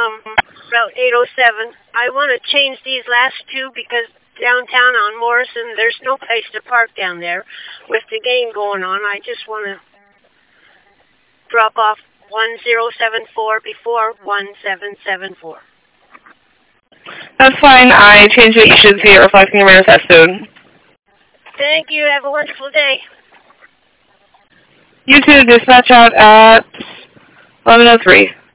Route 807. I want to change these last two because downtown on Morrison, there's no place to park down there with the game going on. I just want to drop off 1074 before 1774. That's fine. I changed it. You should see it reflecting your manifest soon. Thank you. Have a wonderful day. You too. Dispatch out at 11:03.